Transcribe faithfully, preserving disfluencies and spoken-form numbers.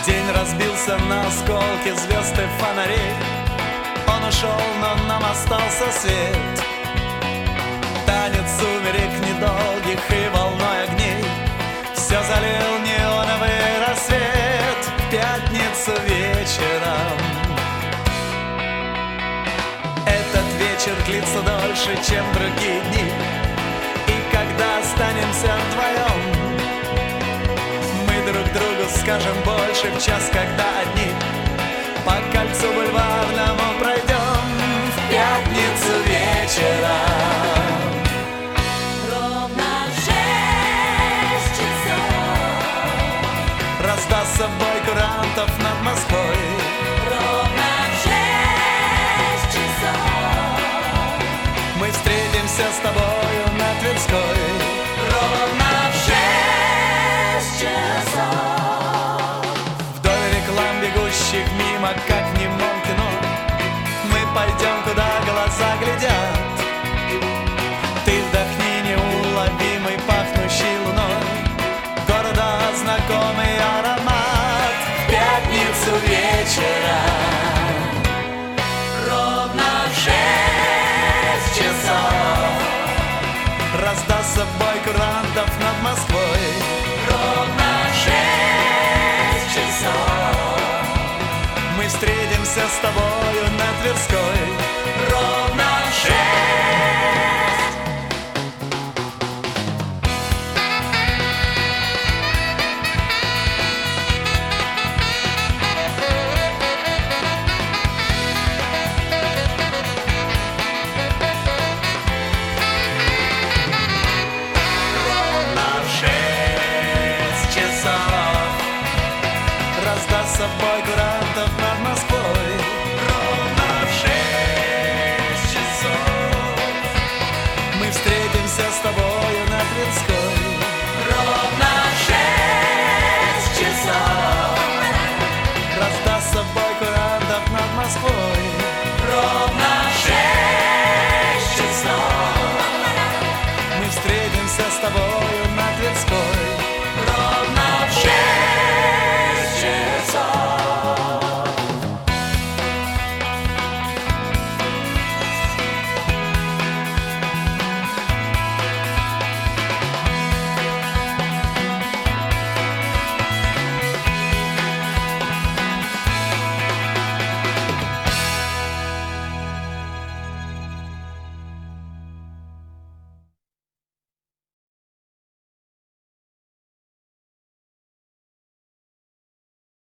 День разбился на осколки звезд и фонарей. Он ушел, но нам остался свет. Танец сумерек недолгих и волной огней все залил неоновый рассвет. В пятницу вечером этот вечер длится дольше, чем другие дни. И когда останемся вдвоем, мы друг другу скажем больше в час, когда одни по кольцу бульварному пройдем. В пятницу вечером ровно в шесть часов раздастся бой курантов над Москвой. ровно в шесть часов Мы встретимся с тобою на Тверской. ровно в шесть часов Вдоль реклам, бегущих мимо, как в немом кино, мы пойдем, куда глаза глядят. Ты вдохни неуловимый, пахнущий луной, города знакомый аромат. В пятницу вечером ровно в шесть часов раздастся бой курантов над Москвой. ровно в шесть часов Мы встретимся с тобою на Тверской. ровно в шесть. Ровно в шесть часов раздастся бой курантов